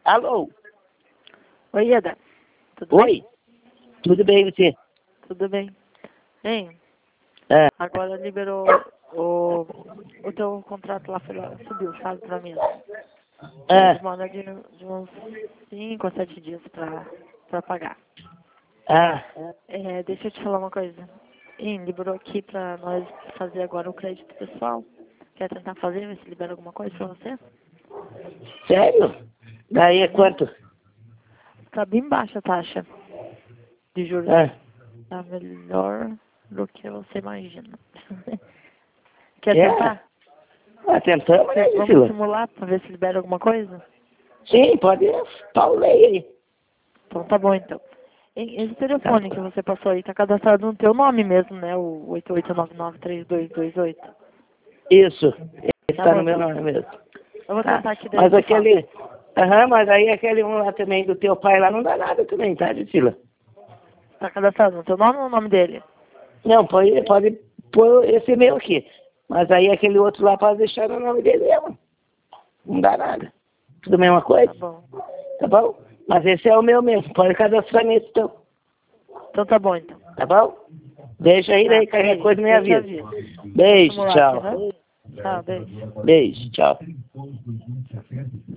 Alô? Oi, Ieda. Tudo bem? Oi? Tudo bem, você? Tudo bem. Hein? É. Agora liberou o teu contrato lá, subiu, sabe, pra mim. É. Demora de uns 5 a 7 dias pra pagar. Ah. Deixa eu te falar uma coisa. Hein, liberou aqui pra nós fazer agora o crédito pessoal. Quer tentar fazer, ver se libera alguma coisa pra você? Sério? Daí é quanto? Tá bem baixa a taxa de juros. Ah. Tá melhor do que você imagina. Quer É? tentar? Tentamos, né, Vamos Priscila? simular pra ver se libera alguma coisa? Sim, pode. Paulei aí. Então tá bom então. Esse telefone que você passou aí tá cadastrado no teu nome mesmo, né? O 88993228. Isso. Esse Tá tá bom no meu então. nome mesmo. Eu vou Tá. tentar aqui daí eu Mas te falo. aquele... Aham, mas aí aquele um lá também do teu pai lá não dá nada também, tá, Priscila? Tá cadastrado no teu nome ou no nome dele? Não, pode pôr esse meu aqui. Mas aí aquele outro lá pode deixar no nome dele mesmo. Não dá nada. Tudo a mesma coisa. Tá bom. Tá bom? Mas esse é o meu mesmo. Pode cadastrar nesse então. Então tá bom então. Tá bom? Deixa aí, daí qualquer Beijo. coisa me Eu te avisa. aviso. Vou Beijo, simular aqui, tchau. né? Tchau, beijo. Beijo, tchau.